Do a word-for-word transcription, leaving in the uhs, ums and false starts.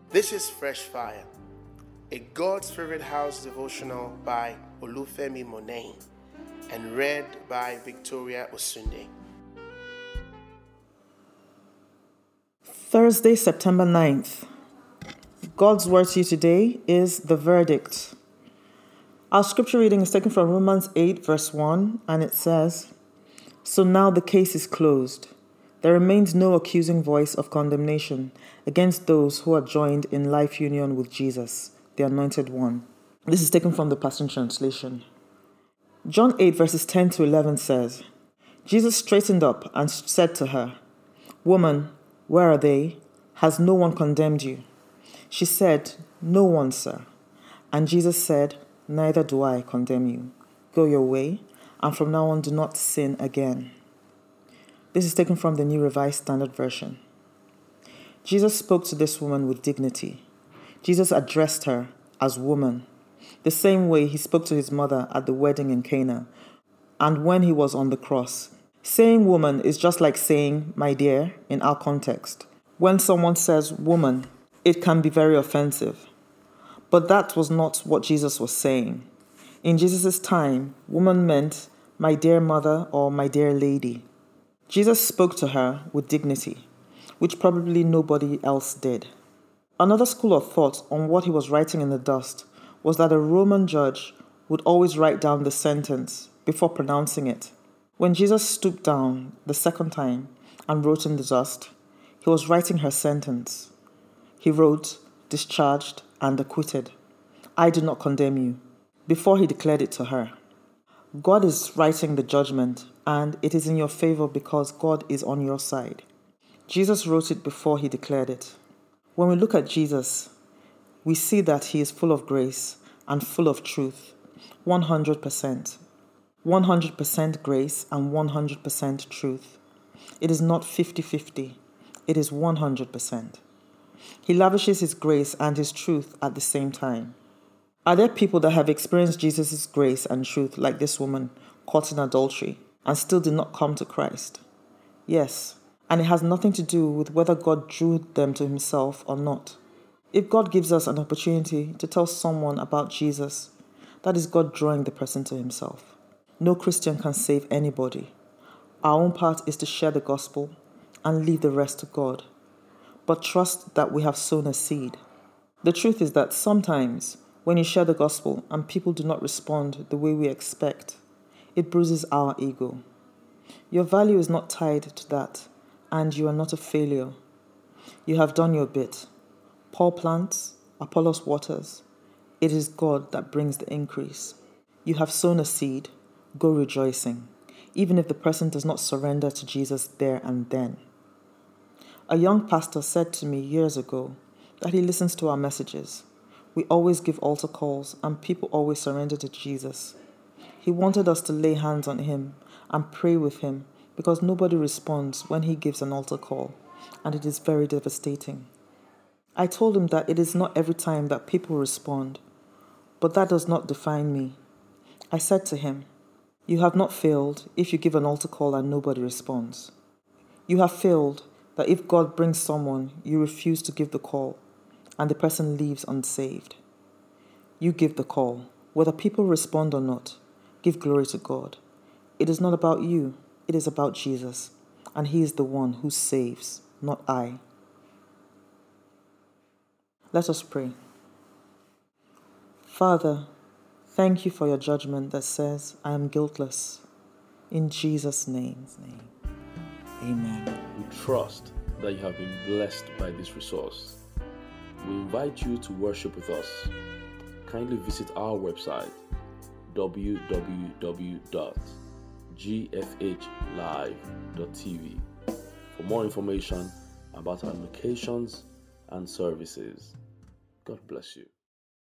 This is Fresh Fire, a God's Favorite House devotional by Olufemi Monet and read by Victoria Osunde. Thursday, September ninth. God's word to you today is the verdict. Our scripture reading is taken from Romans eight, verse one, and it says, "So now the case is closed. There remains no accusing voice of condemnation against those who are joined in life union with Jesus, the Anointed One." This is taken from the Passion Translation. John eight, verses ten to eleven says, Jesus straightened up and said to her, "Woman, where are they? Has no one condemned you?" She said, "No one, sir." And Jesus said, "Neither do I condemn you. Go your way, and from now on do not sin again." This is taken from the New Revised Standard Version. Jesus spoke to this woman with dignity. Jesus addressed her as woman, the same way he spoke to his mother at the wedding in Cana and when he was on the cross. Saying woman is just like saying my dear in our context. When someone says woman, it can be very offensive. But that was not what Jesus was saying. In Jesus' time, woman meant my dear mother or my dear lady. Jesus spoke to her with dignity, which probably nobody else did. Another school of thought on what he was writing in the dust was that a Roman judge would always write down the sentence before pronouncing it. When Jesus stooped down the second time and wrote in the dust, he was writing her sentence. He wrote, discharged and acquitted. I do not condemn you, before he declared it to her. God is writing the judgment, and it is in your favor because God is on your side. Jesus wrote it before he declared it. When we look at Jesus, we see that he is full of grace and full of truth, one hundred percent. one hundred percent grace and one hundred percent truth. It is not fifty-fifty, it is one hundred percent. He lavishes his grace and his truth at the same time. Are there people that have experienced Jesus' grace and truth like this woman caught in adultery and still did not come to Christ? Yes, and it has nothing to do with whether God drew them to himself or not. If God gives us an opportunity to tell someone about Jesus, that is God drawing the person to himself. No Christian can save anybody. Our own part is to share the gospel and leave the rest to God. But trust that we have sown a seed. The truth is that sometimes when you share the gospel and people do not respond the way we expect, it bruises our ego. Your value is not tied to that, and you are not a failure. You have done your bit. Paul plants, Apollos waters. It is God that brings the increase. You have sown a seed, go rejoicing, even if the person does not surrender to Jesus there and then. A young pastor said to me years ago that he listens to our messages. We always give altar calls and people always surrender to Jesus. He wanted us to lay hands on him and pray with him because nobody responds when he gives an altar call, and it is very devastating. I told him that it is not every time that people respond, but that does not define me. I said to him, you have not failed if you give an altar call and nobody responds. You have failed that if God brings someone, you refuse to give the call, and the person leaves unsaved. You give the call. Whether people respond or not, give glory to God. It is not about you, it is about Jesus, and he is the one who saves, not I. Let us pray. Father, thank you for your judgment that says, I am guiltless. In Jesus' name, amen. We trust that you have been blessed by this resource. We invite you to worship with us. Kindly visit our website, w w w dot g f h live dot t v, for more information about our locations and services. God bless you.